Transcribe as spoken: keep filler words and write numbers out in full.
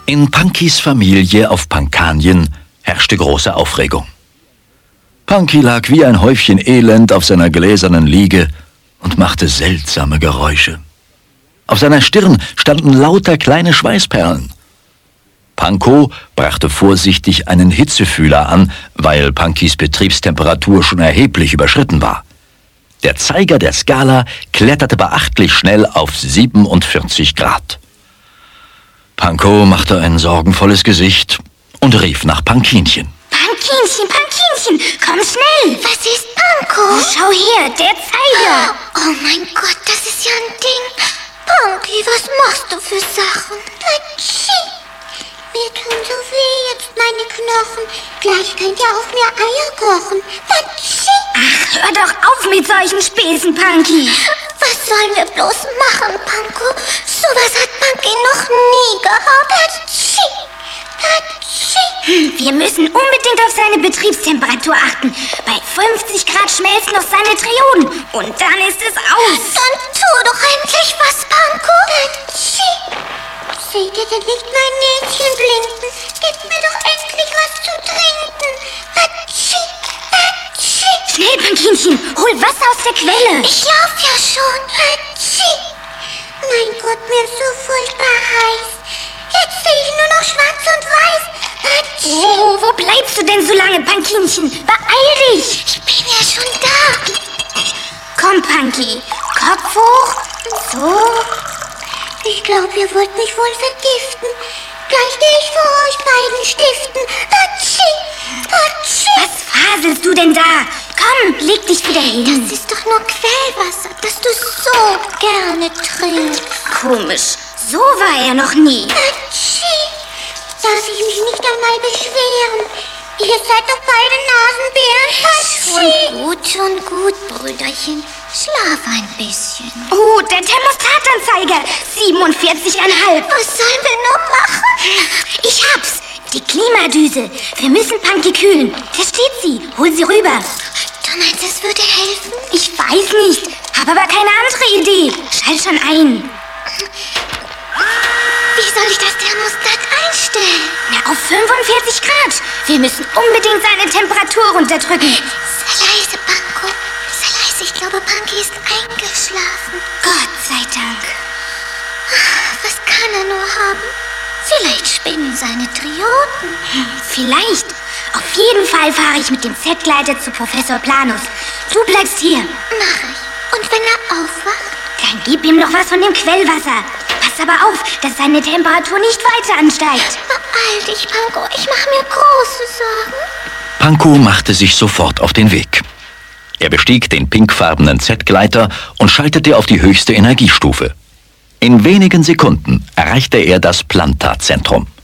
In Punkys Familie auf Pankanien herrschte große Aufregung. Punky lag wie ein Häufchen Elend auf seiner gläsernen Liege und machte seltsame Geräusche. Auf seiner Stirn standen lauter kleine Schweißperlen. Panko brachte vorsichtig einen Hitzefühler an, weil Punkys Betriebstemperatur schon erheblich überschritten war. Der Zeiger der Skala kletterte beachtlich schnell auf siebenundvierzig Grad. Panko machte ein sorgenvolles Gesicht und rief nach Pankinchen. Pankinchen, Pankinchen, komm schnell! Was ist Panko? Oh, schau her, der Zeiger! Oh mein Gott, das ist ja ein Ding. Punky, was machst du für Sachen? Atschi! Mir tun so weh jetzt meine Knochen. Gleich könnt ihr auf mir Eier kochen. Atschi! Ach, hör doch auf mit solchen Späßen, Punky! Was sollen wir bloß machen, Panko? Sowas hat Punky noch nie gehabt. Atschi! Atschi! Wir müssen unbedingt auf seine Betriebstemperatur achten. Bei fünfzig Grad schmelzen noch seine Trioden. Und dann ist es aus. Dann tu doch endlich was, Panko. Atschi! Seht ihr denn nicht mein Näschen blinken? Gib mir doch endlich was zu trinken. Atschi! Atschi! Schnell, Pankinchen, hol Wasser aus der Quelle. Ich lauf ja schon. Atschi! Mein Gott, mir ist so furchtbar heiß. Jetzt sehe ich nur noch schwarz und weiß. Atschi! Oh, wo bleibst du denn so lange, Pankinchen? Beeil dich. Ich bin ja schon da. Komm, Punky, Kopf hoch. So. Ich glaube, ihr wollt mich wohl vergiften. Gleich gehe ich vor euch beiden stiften. Atschi! Atschi! Was faselst du denn da? Komm, leg dich wieder hin. Das ist doch nur Quellwasser, das du so gerne trinkst. Komisch, so war er noch nie. Atschi! Darf ich mich nicht einmal beschweren? Ihr seid doch beide Nasenbären. Atschi! Schon gut, schon gut, Brüderchen. Schlaf ein bisschen. Oh, der Thermostatanzeiger. siebenundvierzig Komma fünf. Was sollen wir noch machen? Ich hab's. Die Klimadüse. Wir müssen Punky kühlen. Da steht sie. Hol sie rüber. Du meinst, es würde helfen? Ich weiß nicht. Hab aber keine andere Idee. Schalt schon ein. Wie soll ich das Thermostat einstellen? Na, auf fünfundvierzig Grad. Wir müssen unbedingt seine Temperatur runterdrücken. Sei leise, Panko. Sei leise. Ich glaube, Punky ist eingeschlafen. Gott sei Dank. Was kann er nur haben? Vielleicht spinnen seine Trioden. Hm, vielleicht. Auf jeden Fall fahre ich mit dem Z-Gleiter zu Professor Planus. Du bleibst hier. Mach ich. Und wenn er aufwacht? Dann gib ihm noch was von dem Quellwasser. Pass aber auf, dass seine Temperatur nicht weiter ansteigt. Beeil dich, Panko. Ich mache mir große Sorgen. Panko machte sich sofort auf den Weg. Er bestieg den pinkfarbenen Z-Gleiter und schaltete auf die höchste Energiestufe. In wenigen Sekunden erreichte er das Planta-Zentrum.